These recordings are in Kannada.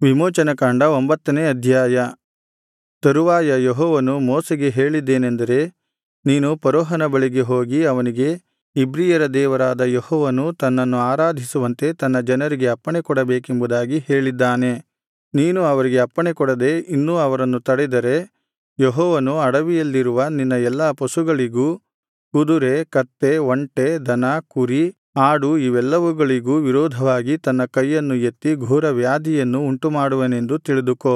ವಿಮೋಚನಕಾಂಡ 9ನೇ ಅಧ್ಯಾಯ. ತರುವಾಯ ಯೆಹೋವನು ಮೋಶೆಗೆ ಹೇಳಿದ್ದೇನೆಂದರೆ, ನೀನು ಫರೋಹನ ಬಳಿಗೆ ಹೋಗಿ ಅವನಿಗೆ, ಇಬ್ರಿಯರ ದೇವರಾದ ಯೆಹೋವನು ತನ್ನನ್ನು ಆರಾಧಿಸುವಂತೆ ತನ್ನ ಜನರಿಗೆ ಅಪ್ಪಣೆಕೊಡಬೇಕೆಂಬುದಾಗಿ ಹೇಳಿದ್ದಾನೆ. ನೀನು ಅವರಿಗೆ ಅಪ್ಪಣೆಕೊಡದೆ ಇನ್ನೂ ಅವರನ್ನು ತಡೆದರೆ, ಯೆಹೋವನು ಅಡವಿಯಲ್ಲಿರುವ ನಿನ್ನ ಎಲ್ಲಾ ಪಶುಗಳಿಗೂ, ಕುದುರೆ, ಕತ್ತೆ, ಒಂಟೆ, ದನ, ಕುರಿ, ಆಡು ಇವೆಲ್ಲವುಗಳಿಗೂ ವಿರೋಧವಾಗಿ ತನ್ನ ಕೈಯನ್ನು ಎತ್ತಿ ಘೋರ ವ್ಯಾಧಿಯನ್ನು ಉಂಟುಮಾಡುವನೆಂದು ತಿಳಿದುಕೋ.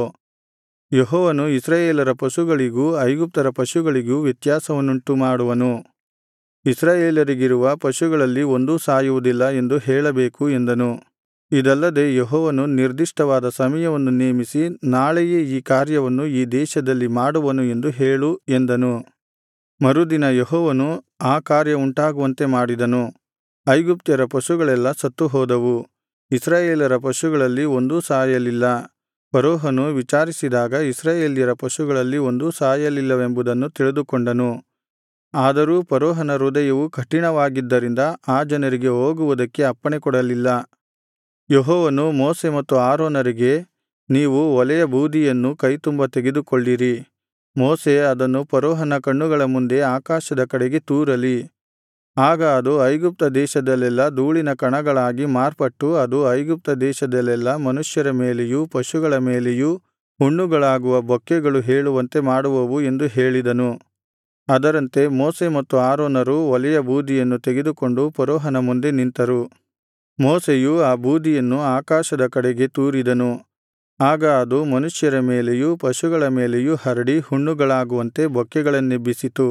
ಯೆಹೋವನು ಇಸ್ರಾಯೇಲರ ಪಶುಗಳಿಗೂ ಐಗುಪ್ತರ ಪಶುಗಳಿಗೂ ವ್ಯತ್ಯಾಸವನ್ನುಂಟುಮಾಡುವನು. ಇಸ್ರಾಯೇಲರಿಗಿರುವ ಪಶುಗಳಲ್ಲಿ ಒಂದೂ ಸಾಯುವುದಿಲ್ಲ ಎಂದು ಹೇಳಬೇಕು ಎಂದನು. ಇದಲ್ಲದೆ ಯೆಹೋವನು ನಿರ್ದಿಷ್ಟವಾದ ಸಮಯವನ್ನು ನೇಮಿಸಿ, ನಾಳೆಯೇ ಈ ಕಾರ್ಯವನ್ನು ಈ ದೇಶದಲ್ಲಿ ಮಾಡುವನು ಎಂದು ಹೇಳು ಎಂದನು. ಮರುದಿನ ಯೆಹೋವನು ಆ ಕಾರ್ಯ ಉಂಟಾಗುವಂತೆ ಮಾಡಿದನು. ಐಗುಪ್ತ್ಯರ ಪಶುಗಳೆಲ್ಲಾ ಸತ್ತುಹೋದವು, ಇಸ್ರಾಯೇಲರ ಪಶುಗಳಲ್ಲಿ ಒಂದೂ ಸಾಯಲಿಲ್ಲ. ಫರೋಹನು ವಿಚಾರಿಸಿದಾಗ ಇಸ್ರಾಯೇಲ್ಯರ ಪಶುಗಳಲ್ಲಿ ಒಂದೂ ಸಾಯಲಿಲ್ಲವೆಂಬುದನ್ನು ತಿಳಿದುಕೊಂಡನು. ಆದರೂ ಫರೋಹನ ಹೃದಯವು ಕಠಿಣವಾಗಿದ್ದರಿಂದ ಆ ಜನರಿಗೆ ಹೋಗುವುದಕ್ಕೆ ಅಪ್ಪಣೆಕೊಡಲಿಲ್ಲ. ಯೆಹೋವನು ಮೋಶೆ ಮತ್ತು ಆರೋನರಿಗೆ, ನೀವು ಒಲೆಯ ಬೂದಿಯನ್ನು ಕೈತುಂಬಾ ತೆಗೆದುಕೊಳ್ಳಿರಿ. ಮೋಶೆ ಅದನ್ನು ಫರೋಹನ ಕಣ್ಣುಗಳ ಮುಂದೆ ಆಕಾಶದ ಕಡೆಗೆ ತೂರಲಿ. ಆಗ ಅದು ಐಗುಪ್ತ ದೇಶದಲ್ಲೆಲ್ಲಾ ಧೂಳಿನ ಕಣಗಳಾಗಿ ಮಾರ್ಪಟ್ಟು ಅದು ಐಗುಪ್ತ ದೇಶದಲ್ಲೆಲ್ಲಾ ಮನುಷ್ಯರ ಮೇಲೆಯೂ ಪಶುಗಳ ಮೇಲೆಯೂ ಹುಣ್ಣುಗಳಾಗುವ ಬೊಕ್ಕೆಗಳು ಏಳುವಂತೆ ಮಾಡುವವು ಎಂದು ಹೇಳಿದನು. ಅದರಂತೆ ಮೋಶೆ ಮತ್ತು ಆರೋನರು ಒಲೆಯ ಬೂದಿಯನ್ನು ತೆಗೆದುಕೊಂಡು ಫರೋಹನ ಮುಂದೆ ನಿಂತರು. ಮೋಶೆಯು ಆ ಬೂದಿಯನ್ನು ಆಕಾಶದ ಕಡೆಗೆ ತೂರಿದನು. ಆಗ ಅದು ಮನುಷ್ಯರ ಮೇಲೆಯೂ ಪಶುಗಳ ಮೇಲೆಯೂ ಹರಡಿ ಹುಣ್ಣುಗಳಾಗುವಂತೆ ಬೊಕ್ಕೆಗಳನ್ನೆಬ್ಬಿಸಿತು.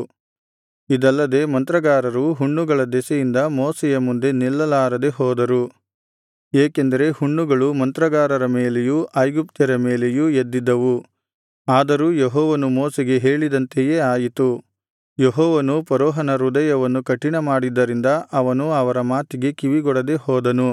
ಇದಲ್ಲದೆ ಮಂತ್ರಗಾರರು ಹುಣ್ಣುಗಳ ದೆಸೆಯಿಂದ ಮೋಶೆಯ ಮುಂದೆ ನಿಲ್ಲಲಾರದೆ ಹೋದರು. ಏಕೆಂದರೆ ಹುಣ್ಣುಗಳು ಮಂತ್ರಗಾರರ ಮೇಲೆಯೂ ಐಗುಪ್ತ್ಯರ ಮೇಲೆಯೂ ಎದ್ದಿದ್ದವು. ಆದರೂ ಯೆಹೋವನು ಮೋಶೆಗೆ ಹೇಳಿದಂತೆಯೇ ಆಯಿತು. ಯೆಹೋವನು ಫರೋಹನ ಹೃದಯವನ್ನು ಕಠಿಣಮಾಡಿದ್ದರಿಂದ ಅವನು ಅವರ ಮಾತಿಗೆ ಕಿವಿಗೊಡದೆ ಹೋದನು.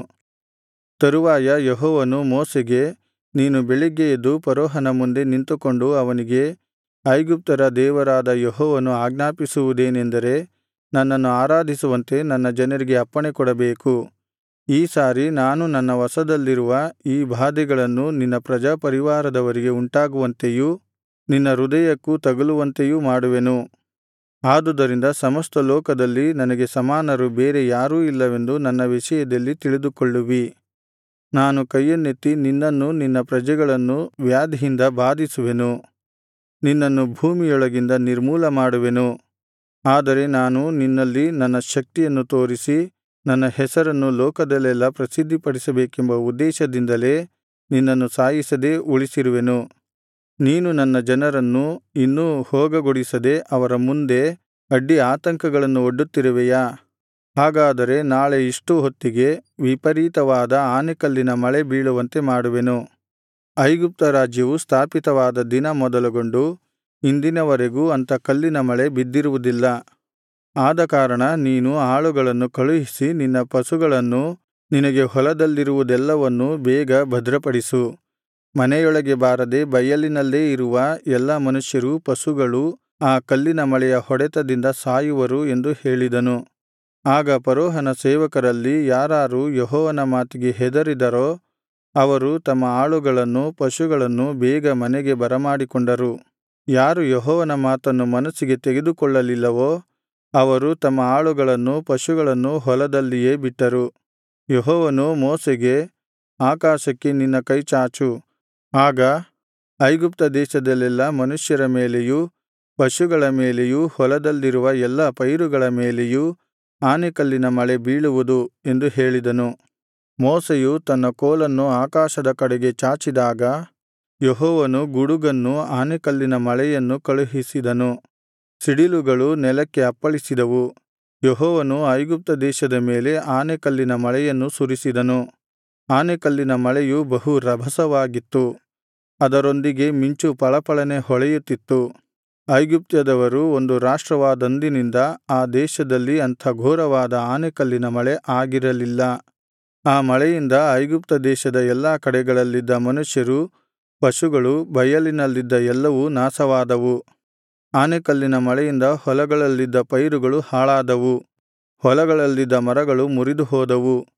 ತರುವಾಯ ಯೆಹೋವನು ಮೋಶೆಗೆ, ನೀನು ಬೆಳಿಗ್ಗೆ ಎದ್ದು ಫರೋಹನ ಮುಂದೆ ನಿಂತುಕೊಂಡು ಅವನಿಗೆ, ಐಗುಪ್ತರ ದೇವರಾದ ಯೆಹೋವನು ಆಜ್ಞಾಪಿಸುವುದೇನೆಂದರೆ, ನನ್ನನ್ನು ಆರಾಧಿಸುವಂತೆ ನನ್ನ ಜನರಿಗೆ ಅಪ್ಪಣೆಕೊಡಬೇಕು. ಈ ಸಾರಿ ನಾನು ನನ್ನ ವಶದಲ್ಲಿರುವ ಈ ಬಾಧೆಗಳನ್ನು ನಿನ್ನ ಪ್ರಜಾಪರಿವಾರದವರಿಗೆ ಉಂಟಾಗುವಂತೆಯೂ ನಿನ್ನ ಹೃದಯಕ್ಕೂ ತಗುಲುವಂತೆಯೂ ಮಾಡುವೆನು. ಆದುದರಿಂದ ಸಮಸ್ತ ಲೋಕದಲ್ಲಿ ನನಗೆ ಸಮಾನರು ಬೇರೆ ಯಾರೂ ಇಲ್ಲವೆಂದು ನನ್ನ ವಿಷಯದಲ್ಲಿ ತಿಳಿದುಕೊಳ್ಳುವಿ. ನಾನು ಕೈಯನ್ನೆತ್ತಿ ನಿನ್ನನ್ನೂ ನಿನ್ನ ಪ್ರಜೆಗಳನ್ನೂ ವ್ಯಾಧಿಯಿಂದ ಬಾಧಿಸುವೆನು. ನಿನ್ನನ್ನು ಭೂಮಿಯೊಳಗಿಂದ ನಿರ್ಮೂಲ ಮಾಡುವೆನು. ಆದರೆ ನಾನು ನಿನ್ನಲ್ಲಿ ನನ್ನ ಶಕ್ತಿಯನ್ನು ತೋರಿಸಿ ನನ್ನ ಹೆಸರನ್ನು ಲೋಕದಲ್ಲೆಲ್ಲಾ ಪ್ರಸಿದ್ಧಿಪಡಿಸಬೇಕೆಂಬ ಉದ್ದೇಶದಿಂದಲೇ ನಿನ್ನನ್ನು ಸಾಯಿಸದೆ ಉಳಿಸಿರುವೆನು. ನೀನು ನನ್ನ ಜನರನ್ನು ಇನ್ನೂ ಹೋಗಗೊಡಿಸದೆ ಅವರ ಮುಂದೆ ಅಡ್ಡಿ ಆತಂಕಗಳನ್ನು ಒಡ್ಡುತ್ತಿರುವೆಯಾ? ಹಾಗಾದರೆ ನಾಳೆ ಇಷ್ಟು ಹೊತ್ತಿಗೆ ವಿಪರೀತವಾದ ಆನೆಕಲ್ಲಿನ ಮಳೆ ಬೀಳುವಂತೆ ಮಾಡುವೆನು. ಐಗುಪ್ತ ರಾಜ್ಯವು ಸ್ಥಾಪಿತವಾದ ದಿನ ಮೊದಲುಗೊಂಡು ಇಂದಿನವರೆಗೂ ಅಂಥ ಕಲ್ಲಿನ ಮಳೆ ಬಿದ್ದಿರುವುದಿಲ್ಲ. ಆದಕಾರಣ ನೀನು ಆಳುಗಳನ್ನು ಕಳುಹಿಸಿ ನಿನ್ನ ಪಶುಗಳನ್ನೂ ನಿನಗೆ ಹೊಲದಲ್ಲಿರುವುದೆಲ್ಲವನ್ನೂ ಬೇಗ ಭದ್ರಪಡಿಸು. ಮನೆಯೊಳಗೆ ಬಾರದೆ ಬಯಲಿನಲ್ಲೇ ಇರುವ ಎಲ್ಲಾ ಮನುಷ್ಯರೂ ಪಶುಗಳೂ ಆ ಕಲ್ಲಿನ ಮಳೆಯ ಹೊಡೆತದಿಂದ ಸಾಯುವರು ಎಂದು ಹೇಳಿದನು. ಆಗ ಫರೋಹನ ಸೇವಕರಲ್ಲಿ ಯಾರಾರು ಯೆಹೋವನ ಮಾತಿಗೆ ಹೆದರಿದರೋ ಅವರು ತಮ್ಮ ಆಳುಗಳನ್ನೂ ಪಶುಗಳನ್ನೂ ಬೇಗ ಮನೆಗೆ ಬರಮಾಡಿಕೊಂಡರು. ಯಾರು ಯೆಹೋವನ ಮಾತನ್ನು ಮನಸ್ಸಿಗೆ ತೆಗೆದುಕೊಳ್ಳಲಿಲ್ಲವೋ ಅವರು ತಮ್ಮ ಆಳುಗಳನ್ನೂ ಪಶುಗಳನ್ನೂ ಹೊಲದಲ್ಲಿಯೇ ಬಿಟ್ಟರು. ಯೆಹೋವನು ಮೋಶೆಗೆ, ಆಕಾಶಕ್ಕೆ ನಿನ್ನ ಕೈ ಚಾಚು. ಆಗ ಐಗುಪ್ತ ದೇಶದಲ್ಲೆಲ್ಲಾ ಮನುಷ್ಯರ ಮೇಲೆಯೂ ಪಶುಗಳ ಮೇಲೆಯೂ ಹೊಲದಲ್ಲಿರುವ ಎಲ್ಲಾ ಪೈರುಗಳ ಮೇಲೆಯೂ ಆನೆಕಲ್ಲಿನ ಮಳೆ ಬೀಳುವುದು ಎಂದು ಹೇಳಿದನು. ಮೋಶೆಯು ತನ್ನ ಕೋಲನ್ನು ಆಕಾಶದ ಕಡೆಗೆ ಚಾಚಿದಾಗ ಯೆಹೋವನು ಗುಡುಗನ್ನೂ ಆನೆಕಲ್ಲಿನ ಮಳೆಯನ್ನು ಕಳುಹಿಸಿದನು. ಸಿಡಿಲುಗಳು ನೆಲಕ್ಕೆ ಅಪ್ಪಳಿಸಿದವು. ಯೆಹೋವನು ಐಗುಪ್ತ ದೇಶದ ಮೇಲೆ ಆನೆಕಲ್ಲಿನ ಮಳೆಯನ್ನು ಸುರಿಸಿದನು. ಆನೆಕಲ್ಲಿನ ಮಳೆಯು ಬಹು ರಭಸವಾಗಿತ್ತು. ಅದರೊಂದಿಗೆ ಮಿಂಚು ಫಳಫಳನೆ ಹೊಳೆಯುತ್ತಿತ್ತು. ಐಗುಪ್ತ್ಯದವರು ಒಂದು ರಾಷ್ಟ್ರವಾದಂದಿನಿಂದ ಆ ದೇಶದಲ್ಲಿ ಅಂಥ ಘೋರವಾದ ಆನೆಕಲ್ಲಿನ ಮಳೆ ಆಗಿರಲಿಲ್ಲ. ಆ ಮಳೆಯಿಂದ ಐಗುಪ್ತ ದೇಶದ ಎಲ್ಲಾ ಕಡೆಗಳಲ್ಲಿದ್ದ ಮನುಷ್ಯರು ಪಶುಗಳು ಬಯಲಿನಲ್ಲಿದ್ದ ಎಲ್ಲವೂ ನಾಶವಾದವು. ಆನೆಕಲ್ಲಿನ ಮಳೆಯಿಂದ ಹೊಲಗಳಲ್ಲಿದ್ದ ಪೈರುಗಳು ಹಾಳಾದವು. ಹೊಲಗಳಲ್ಲಿದ್ದ ಮರಗಳು ಮುರಿದು ಹೋದವು.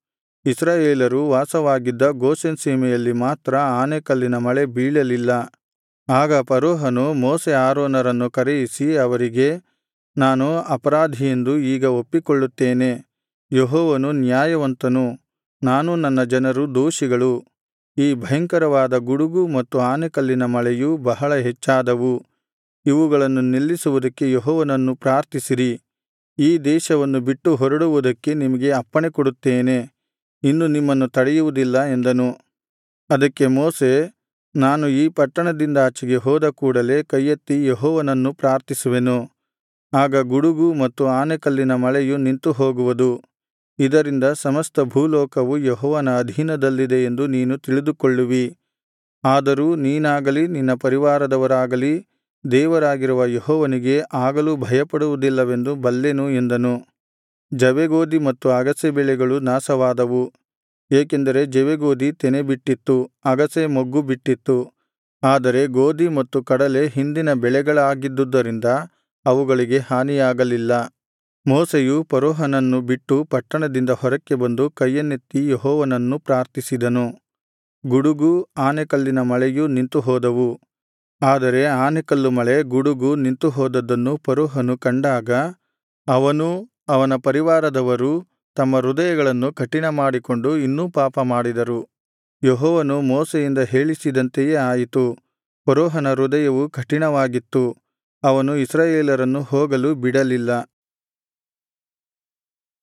ಇಸ್ರಾಯೇಲರು ವಾಸವಾಗಿದ್ದ ಗೋಷೆನ್ ಸೀಮೆಯಲ್ಲಿ ಮಾತ್ರ ಆನೆಕಲ್ಲಿನ ಮಳೆ ಬೀಳಲಿಲ್ಲ. ಆಗ ಫರೋಹನು ಮೋಶೆ ಆರೋನರನ್ನು ಕರೆಯಿಸಿ ಅವರಿಗೆ, ನಾನು ಅಪರಾಧಿಯೆಂದು ಈಗ ಒಪ್ಪಿಕೊಳ್ಳುತ್ತೇನೆ. ಯೆಹೋವನು ನ್ಯಾಯವಂತನು, ನಾನೂ ನನ್ನ ಜನರು ದೋಷಿಗಳು. ಈ ಭಯಂಕರವಾದ ಗುಡುಗು ಮತ್ತು ಆನೆಕಲ್ಲಿನ ಮಳೆಯು ಬಹಳ ಹೆಚ್ಚಾದವು. ಇವುಗಳನ್ನು ನಿಲ್ಲಿಸುವುದಕ್ಕೆ ಯೆಹೋವನನ್ನು ಪ್ರಾರ್ಥಿಸಿರಿ. ಈ ದೇಶವನ್ನು ಬಿಟ್ಟು ಹೊರಡುವುದಕ್ಕೆ ನಿಮಗೆ ಅಪ್ಪಣೆ ಕೊಡುತ್ತೇನೆ. ಇನ್ನು ನಿಮ್ಮನ್ನು ತಡೆಯುವುದಿಲ್ಲ ಎಂದನು. ಅದಕ್ಕೆ ಮೋಶೆ, ನಾನು ಈ ಪಟ್ಟಣದಿಂದಾಚೆಗೆ ಹೋದ ಕೂಡಲೆ ಕೈಯೆತ್ತಿ ಯೆಹೋವನನ್ನು ಪ್ರಾರ್ಥಿಸುವೆನು. ಆಗ ಗುಡುಗು ಮತ್ತು ಆನೆಕಲ್ಲಿನ ಮಳೆಯು ನಿಂತು ಹೋಗುವುದು. ಇದರಿಂದ ಸಮಸ್ತ ಭೂಲೋಕವು ಯೆಹೋವನ ಅಧೀನದಲ್ಲಿದೆ ಎಂದು ನೀನು ತಿಳಿದುಕೊಳ್ಳುವಿ. ಆದರೂ ನೀನಾಗಲಿ ನಿನ್ನ ಪರಿವಾರದವರಾಗಲಿ ದೇವರಾಗಿರುವ ಯೆಹೋವನಿಗೆ ಆಗಲೂ ಭಯಪಡುವುದಿಲ್ಲವೆಂದು ಬಲ್ಲೆನು ಎಂದನು. ಜವೆಗೋದಿ ಮತ್ತು ಅಗಸೆ ಬೆಳೆಗಳು ನಾಶವಾದವು. ಏಕೆಂದರೆ ಜವೆಗೋದಿ ತೆನೆ ಬಿಟ್ಟಿತ್ತು, ಅಗಸೆ ಮೊಗ್ಗು ಬಿಟ್ಟಿತ್ತು. ಆದರೆ ಗೋದಿ ಮತ್ತು ಕಡಲೆ ಹಿಂದಿನ ಬೆಳೆಗಳಾಗಿದ್ದುದರಿಂದ ಅವುಗಳಿಗೆ ಹಾನಿಯಾಗಲಿಲ್ಲ. ಮೋಶೆಯು ಫರೋಹನನ್ನು ಬಿಟ್ಟು ಪಟ್ಟಣದಿಂದ ಹೊರಕ್ಕೆ ಬಂದು ಕೈಯನ್ನೆತ್ತಿ ಯೆಹೋವನನ್ನು ಪ್ರಾರ್ಥಿಸಿದನು. ಗುಡುಗು, ಆನೆಕಲ್ಲಿನ ಮಳೆಯೂ ನಿಂತು ಹೋದವು. ಆದರೆ ಆನೆಕಲ್ಲು ಮಳೆ, ಗುಡುಗು ನಿಂತು ಹೋದದ್ದನ್ನು ಫರೋಹನು ಕಂಡಾಗ ಅವನೂ ಅವನ ಪರಿವಾರದವರೂ ತಮ್ಮ ಹೃದಯಗಳನ್ನು ಕಠಿಣಮಾಡಿಕೊಂಡು ಇನ್ನೂ ಪಾಪ ಮಾಡಿದರು. ಯೆಹೋವನು ಮೋಶೆಯಿಂದ ಹೇಳಿಸಿದಂತೆಯೇ ಆಯಿತು. ಫರೋಹನ ಹೃದಯವು ಕಠಿಣವಾಗಿತ್ತು. ಅವನು ಇಸ್ರಾಯೇಲರನ್ನು ಹೋಗಲು ಬಿಡಲಿಲ್ಲ.